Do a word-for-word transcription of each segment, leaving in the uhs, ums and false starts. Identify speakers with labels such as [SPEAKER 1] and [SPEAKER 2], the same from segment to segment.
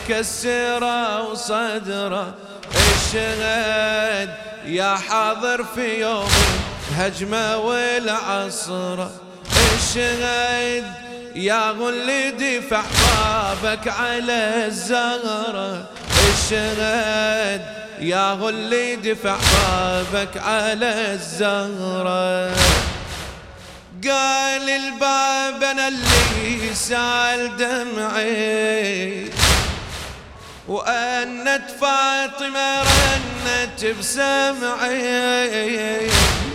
[SPEAKER 1] مكسرة وصدره الشهد يا حاضر في يوم الهجمة والعصرة الشهد يا غل دفع بابك على الزهرة الشهد يا غل دفع بابك على الزهرة قال الباب انا اللي سال دمعي وأنت فاطمة رنت بسمعي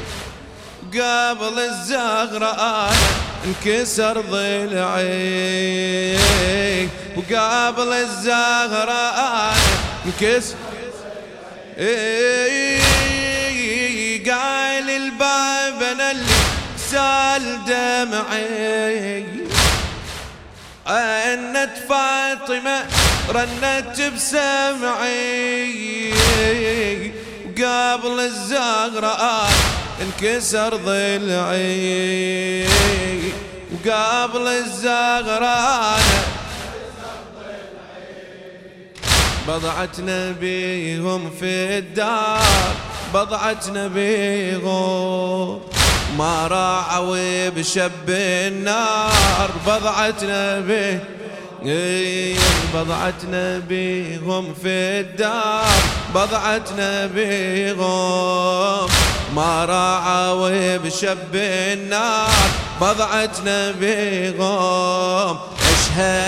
[SPEAKER 1] قبل الزهرة أنا انكسر ضلعي وقبل الزهرة أنا انكسر قال الباب أنا اللي سال دمعي أنت فاطمة رنت بسمعي وقبل الزهرة انكسر ضلعي وقبل الزهرة بضعة نبيهم في الدار بضعة نبيهم ما راعوا بشب النار بضعة نبي بضعة نبيهم في الدار بضعة نبيهم ما راعوا بشب النار بضعة نبيهم اشهد